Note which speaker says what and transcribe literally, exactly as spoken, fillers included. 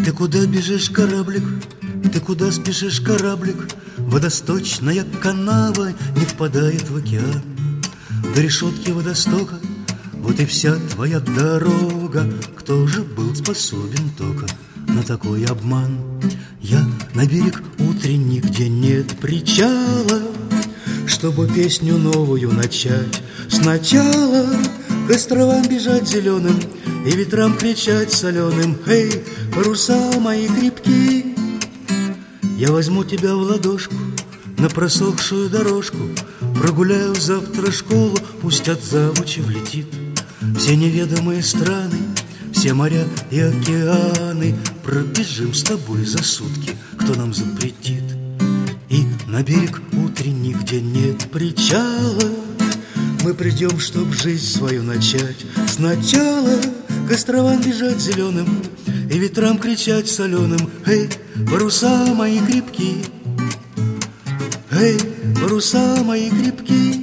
Speaker 1: Ты куда бежишь, кораблик? Ты куда спешишь, кораблик? Водосточная канава не впадает в океан. До решетки водостока вот и вся твоя дорога. Кто же был способен только на такой обман? Я на берег утренний, где нет причала, чтобы песню новую начать сначала. К островам бежать зеленым и ветрам кричать соленым: эй, паруса мои крепкие! Я возьму тебя в ладошку на просохшую дорожку, прогуляю завтра школу, пусть от завучи влетит. Все неведомые страны, все моря и океаны пробежим с тобой за сутки, кто нам запретит. И на берег утренний, где нет причала, мы придем, чтоб жизнь свою начать сначала. К островам бежать зеленым и ветрам кричать соленым: эй, паруса мои крепкие! Эй, паруса мои крепкие!